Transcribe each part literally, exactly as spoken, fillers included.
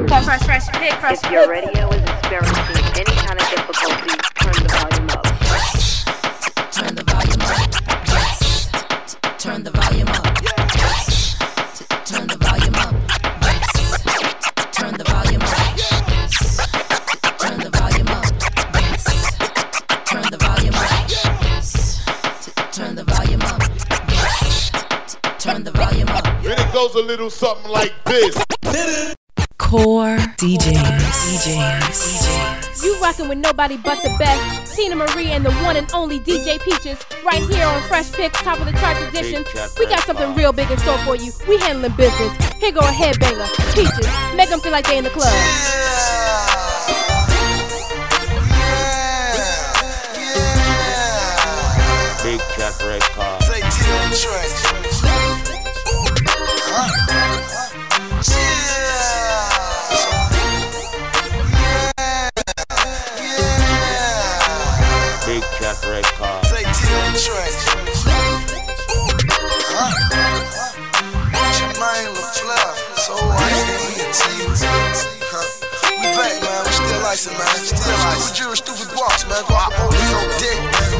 Fresh, fresh, big, fresh. If your radio is experiencing any kind of difficulty, turn the volume up. Turn the volume up. Yes. Turn the volume up. Yes. Turn the volume up. Yes. Turn the volume up. Yes. Turn the volume up. Yes. Turn the volume up. Yes. Turn the volume up. Yes. Turn the volume up. And it goes a little something like this. Core D Js, D Js, D Js. You rockin' with nobody but the best. Tina Marie and the one and only D J Peaches, right here on Fresh Picks, top of the charts edition. We got something real big in store for you. We handling business. Here go a headbanger, Peaches. Make them feel like they in the club. Yeah, yeah, yeah. Big Cat Red Car. Say T on the track. Huh? Big Cat Red Car. Say T on the track. Huh? Jermaine LaFleur. So ice and we a team. We back, man. We still icing, man. Still stupid jury, stupid boss, man. Go out on so dick.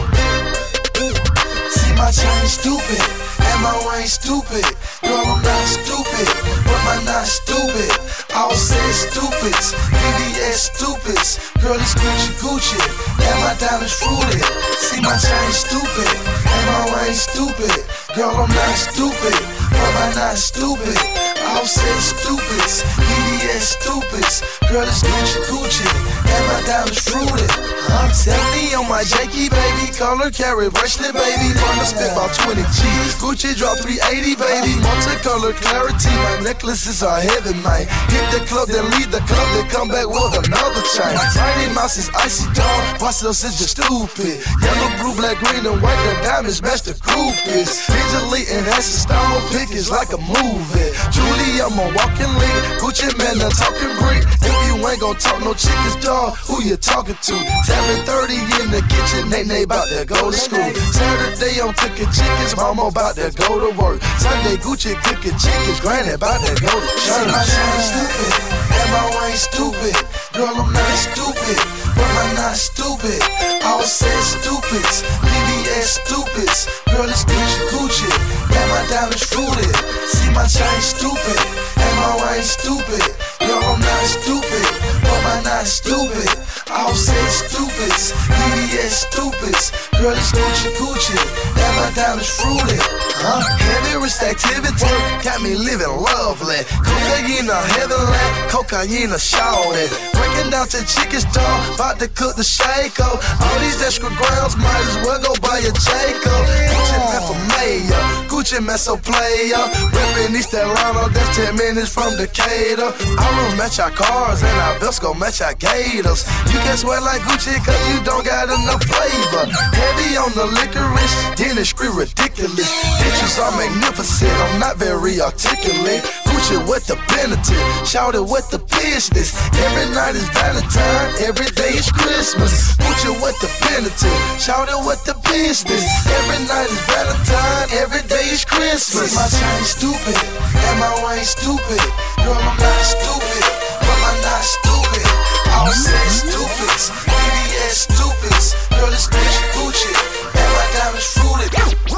See my chain stupid. And my rain stupid. Girl, I'm not stupid. But my not stupid. All said stupids. B D S stupids. Girl, it's Gucci Gucci. And my diamonds fruited. See my chain stupid. And my rain stupid. Girl, I'm not stupid. But my not stupid. All said stupids. B D S stupids. Girl, it's Gucci Gucci. And my diamonds fruited. I'm seventy on my Jakey, baby. Color carry bracelet, baby. Partner spent about twenty G's. Gucci drop three eighty, baby. Multicolor clarity. My necklaces are heavy, man. Hit the club, then leave the club, then come back with another chain. Mighty Mouse is icy dog. Marcellus is just stupid. Yellow, blue, black, green, and white. The diamonds match the groupies. Digitally enhanced style pick is like a movie. Julie, I'm a walking lead. Gucci man, a talking brick. If you ain't gon' talk no chickens, dog, who you talking to? seven thirty in the kitchen, they they bout to go to school. Saturday I'm cooking chickens, mama bout to go to work. Sunday Gucci cooking chickens, granny bout to go to church. See my chain stupid, and my rain stupid. Girl, I'm not stupid, but I'm not stupid. All said stupids, B D S stupids. Girl, it's Gucci Gucci, and my diamonds fruited. See my chain stupid, and my rain stupid. Girl, I'm not stupid, but I'm not stupid. All said stupids, B D S stupids. Girl, it's Gucci Gucci, and my diamonds fruited. Huh? Heavy risk activity got me living lovely. Cocaine a heavenly, cocaine a shawty. Breaking down to chicken store, about to cook the shaker. All these extra grams might as well go buy a Jacob. Gucci man for mayor, Gucci man so player. Reppin' East Atlanta, that's ten minutes from Decatur. Our rooms match our cars and our belts gon' match our gators. You can swear like Gucci cause you don't got enough flavor. Heavy on the licorice, dentistry ridiculous. Pictures are magnificent, I'm not very articulate. Gucci with the penitent, shout it with the business. Every night is Valentine, every day is Christmas. Gucci with the penitent, shout it with the business. Every night is Valentine, every day is Christmas. See my chain stupid, and my rain stupid. Girl, I'm not stupid, but I'm not stupid. All said stupids, B D S stupids. Girl, it's Gucci Gucci, and my diamonds fruited.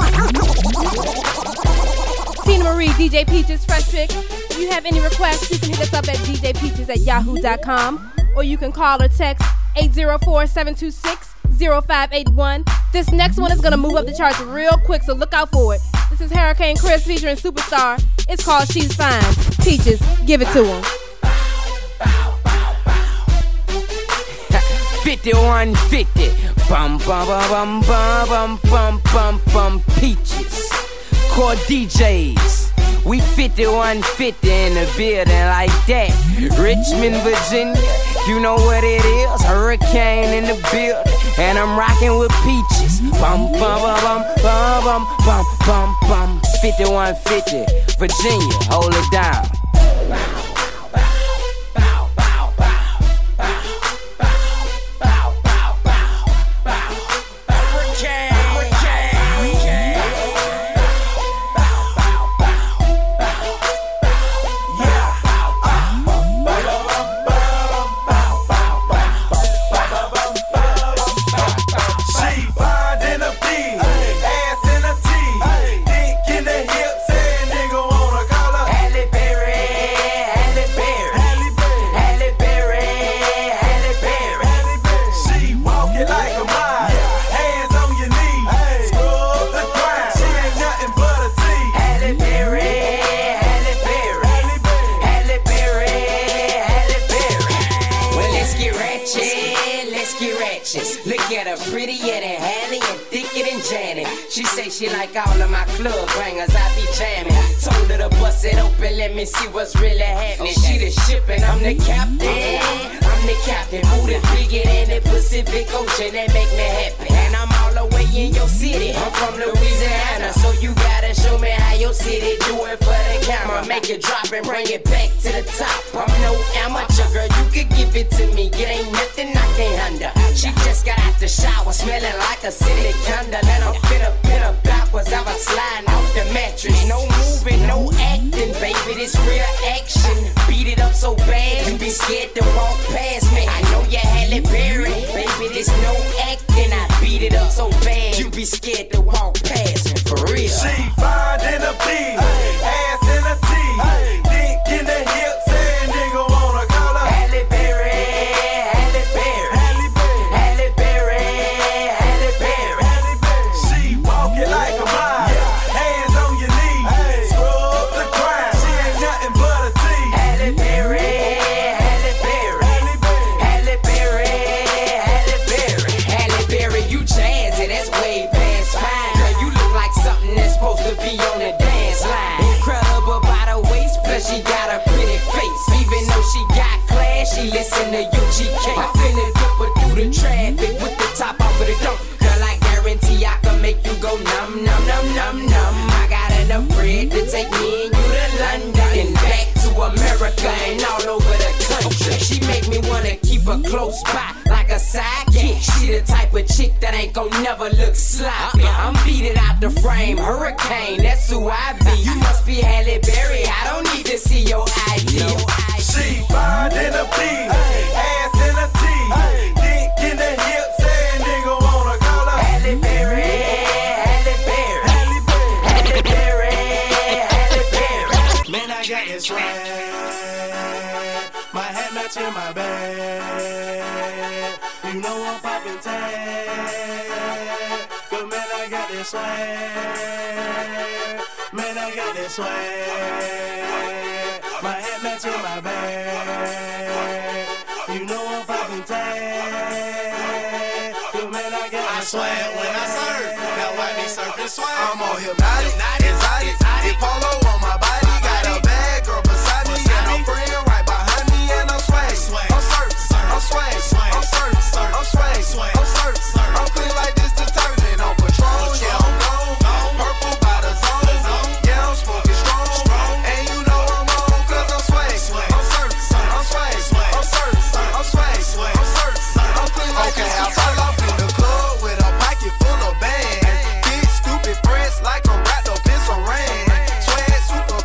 Tina Marie, D J Peaches, Fresh Pick. If you have any requests, you can hit us up at d j peaches at yahoo dot com, or you can call or text eight zero four, seven two six, zero five eight one. This next one is gonna move up the charts real quick, so look out for it. This is Hurricane Chris featuring Superstar. It's called She's Fine. Peaches, give it to him. fifty-one fifty, bum bum bum bum bum bum bum bum Peaches, Core D Js. We fifty-one fifty in the building like that. Richmond, Virginia, you know what it is. Hurricane in the building, and I'm rocking with Peaches. Bum bum bum bum bum bum bum bum. fifty-one fifty, Virginia, hold it down. get her prettier than Hallie and thicker than Janet. She say she like all of my club bangers, I be jamming. Told her to bust it open, let me see what's really happening. She the ship and I'm the captain. I'm the captain, booty bigger than the Pacific Ocean, that make me happy. And I'm all the way in your city, I'm from Louisiana, so you gotta show me how your city do it for the camera. Make it drop and bring it back to the top. I'm no amateur, girl, you could give it to me. It ain't nothing I can't handle. She just got out the shower, smelling like a city candle. And I'm finna pin her backwards, I was sliding off the mattress. No moving, no acting, baby, this real action. Beat it up so bad, you be scared to walk past me. I know you Halle Berry, baby, this no acting. I beat it up so bad, you be scared to walk past me, for real. She fine in a B, ass in a T, dick in the hips, and nigga wanna call her Halle Berry, Halle Berry, Halle Berry, Halle Berry, Halle Berry. Halle Berry. She walking like a mile, hands on your knees, scrub the ground. She ain't nothing but a tease. Halle Berry, Halle Berry, Halle Berry, Halle Berry, Halle Berry, Halle Berry. You jazzy, that's way past fine. Girl, you look like something that's supposed to be on the dance line. Incredible by the waist, plus she got a pretty face. Even though she got class, she listen to U G K. I finna dip her through the traffic with the top off of the dome. Girl, I guarantee I can make you go numb, numb, numb, numb, numb. I got enough bread to take me and you to London and back to America and all over the country. She make me wanna keep her close by like a sidekick. She the type of chick that ain't gon' never look sloppy. I'm beat it out the frame, hurricane, that's who I be. You must be Halle Berry, I don't need to see your I D. she fine in a B, ass in a T, dick in the hips, and nigga wanna call her Halle Berry, Halle Berry, Halle Berry. Halle Berry, Halle Berry. Man, I got this swag, my hat matching my bag. You know I'm poppin' tag, but man, I got this swag. Man, I got this swag, my hat matching my bag. You know I'm poppin' tag, but man, I got this swag. When I surf, now why me surfing swag? I'm on hypnotic.